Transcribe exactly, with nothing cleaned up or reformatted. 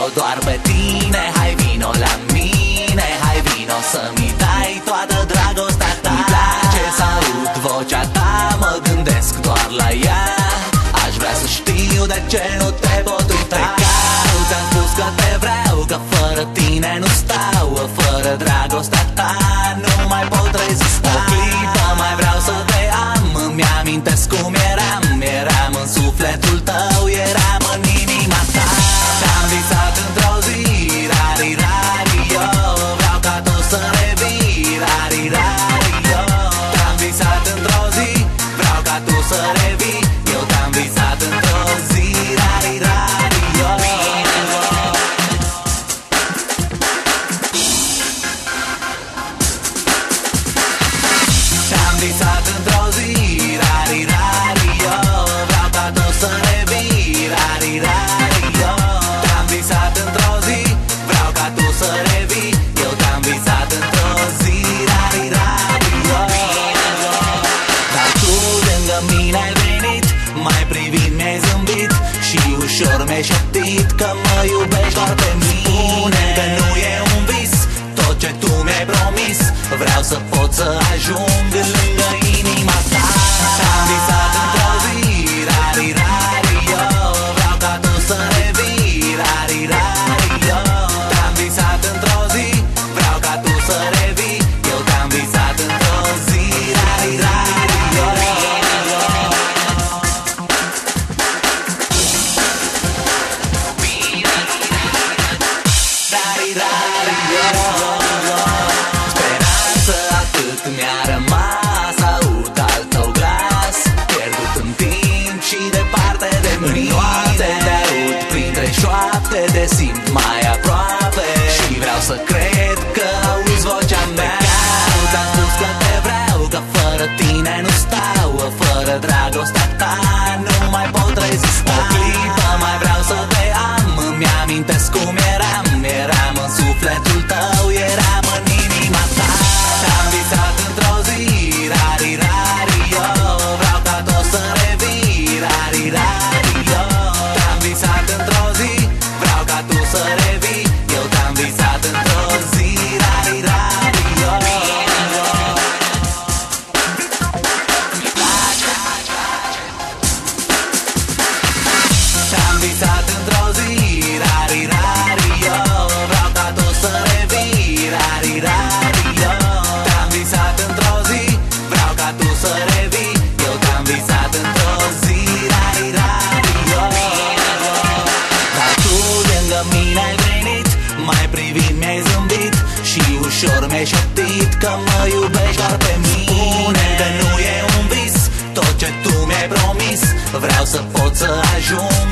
vreau doar pe tine. Hai vino la mine, hai vino să-mi dai toată dragostea ta. Îmi place să aud vocea ta, mă gândesc doar la ea. Aș vrea să știu de ce nu te pot uita. Eu ți-am spus că te vreau, că fără tine nu stau. Fără dragostea ta nu mai pot rezista. O clipă mai vreau să te am, îmi amintesc cum eram. Eram în sufletul tău, eram în inima ta. Te-am visat într-o zi, rari, rari, yo. Vreau ca tu să revii, rari, rari, yo. Te-am visat într-o zi, vreau ca tu să revii. Eu te-am visat într-o zi, rari, rari, yo. Te-am visat într-o zi, rari, rari, yo. Vreau ca tu să revii, rari, rari, yo. Te-am visat într-o zi, vreau ca tu să revii. Eu te-am visat într-o zi, rari, rari, yo. Dar tu lângă mine ai venit, mai privind mi-ai zâmbit și ușor mi-ai șoptit că mă iubești doar pe mine. Spune că nu e un vis tot ce tu mi-ai promis. Vreau să pot să ajung lângă inima ta. Te-am visat într-o zi, rari, rari, yo. Vreau ca tu să revii, rari, rari, yo. Te-am visat într-o zi, vreau ca tu să revii. Eu te-am visat într-o zi, rari, rari, yo. Rari, rari, yo. Speranță atât mi-a rămas, aud al tău glas, pierdut în timp și departe de mine. Noapte te aud printre șoapte, te simt mai aproape și vreau să cred că auzi vocea mea. Ți-am spus că te vreau, că fără tine nu stau. Fără dragostea ta nu mai pot rezista. O clipă mai vreau să te am, îmi amintesc cum eram. Eram în sufletul tău, eram în inima ta. Te-am visat într-o zi, rari, rari, yo. Vreau ca tu să revii, rari, rari, yo. Te-am visat într-o zi, vreau ca tu să revii. Eu te-am visat într-o zi, rari, rari, yo. Te-am visat într-o zi, rari, rari, yo. Vreau ca tu să revii, rari, rari, yo. Te-am visat într-o zi, vreau ca tu să revii. Eu te-am visat într-o zi, rari, rari, yo. Dar tu lângă mine ai venit, mai privind mi-ai zâmbit și ușor mi-ai șoptit că mă iubești doar pe mine. Spune că nu e un vis tot ce tu mi-ai promis. Vreau să pot să ajung